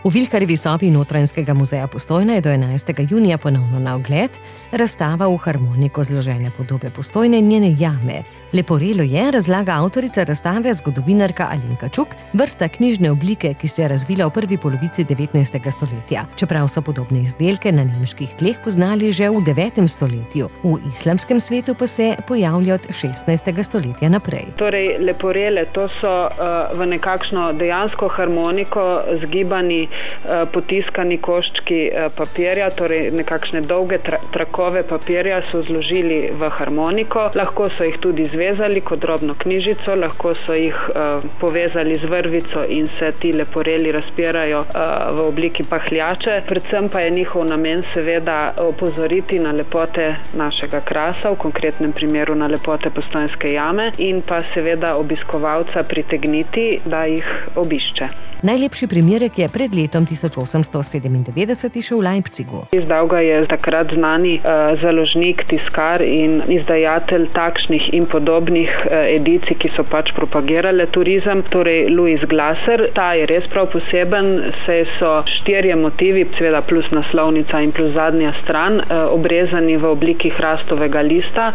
V Vilharjevi sobi Notranjskega muzeja Postojna je do 11. junija ponovno na ogled razstava v harmoniko zložene podobe Postojne in njene jame. Leporelo je, razlaga avtorica razstave, zgodovinarka Alenka Čuk, vrsta knjižne oblike, ki se je razvila v prvi polovici 19. stoletja. Čeprav so podobne izdelke na nemških tleh poznali že v 9. stoletju, v islamskem svetu pa se pojavlja od 16. stoletja naprej. Torej, leporele, to so v nekakšno dejansko harmoniko zgibani potiskani koščki papirja, torej nekakšne dolge trakove papirja so zložili v harmoniko. Lahko so jih tudi zvezali kot drobno knjižico, lahko so jih povezali z vrvico in se ti leporeli razpirajo v obliki pahljače. Predvsem pa je njihov namen seveda opozoriti na lepote našega krasa, v konkretnem primeru na lepote Postojnske jame, in pa seveda obiskovalca pritegniti, da jih obišče. Najlepši primerek je pred letom 1897 išel v Leipzigu. Izdal ga je takrat znani založnik, tiskar in izdajatelj takšnih in podobnih edicij, ki so pač propagirale turizem, torej Louis Glaser. Ta je res prav poseben, saj so 4 motivi, seveda plus naslovnica in plus zadnja stran, obrezani v obliki hrastovega lista.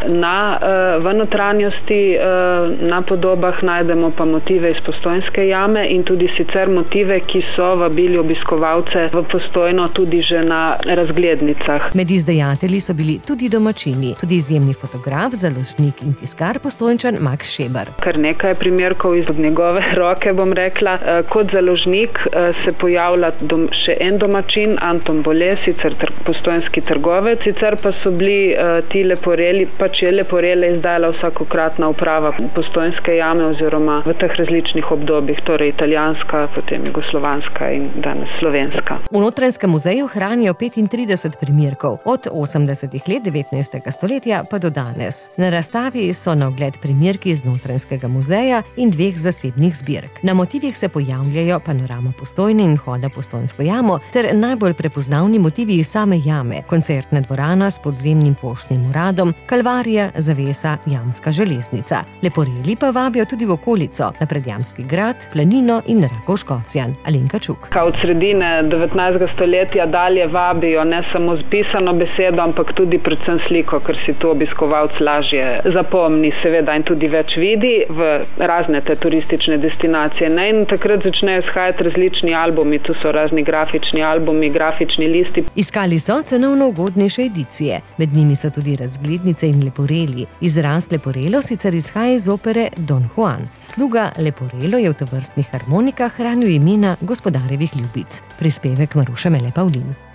V notranjosti na podobah najdemo pa motive iz Postojnske jame in tudi sicer motive, ki so vabili obiskovalce v Postojno tudi že na razglednicah. Med izdajatelji so bili tudi domačini, tudi izjemni fotograf, založnik in tiskar Postojnčan Max Scheber. Kar nekaj primerkov iz njegove roke, bom rekla. Kot založnik se pojavlja še en domačin, Anton Bole, sicer postojnski trgovec, sicer pa so bili ti leporeli, pač je leporele izdala vsakokratna uprava Postojnske jame oziroma v teh različnih obdobjih, torej italijanska, potem jugoslovanska in danes slovenska. V Notranjskem muzeju hranijo 35 primerkov, od 80. let 19. stoletja pa do danes. Na razstavi so na ogled primerki iz Notranjskega muzeja in 2 zasebnih zbirk. Na motivih se pojavljajo panorama Postojne in vhoda Postojnsko jamo ter najbolj prepoznavni motivi iz same jame, koncertna dvorana s podzemnim poštnim uradom, kalvarija, zavesa, jamska železnica. Leporeli pa vabijo tudi v okolico, na Predjamski grad, Planino in Rakovškocjan. Alenka Čuk. Od sredine 19. stoletja dalje vabijo ne samo z pisano besedo, ampak tudi predvsem sliko, ker si to obiskovalc lažje zapomni, seveda, in tudi več vidi v razne te turistične destinacije. In takrat začnejo izhajati različni albumi, tu so razni grafični albumi, grafični listi. Iskali so cenovno ugodnejše edicije, med njimi so tudi razglednice in leporeli. Izraz leporelo sicer izhaja iz opere Don Juan. Sluga Leporelo je v tovrstnih harmonikah hranil imena gospodarjevih ljubic. Prispevek Maruše Mele Pavlin.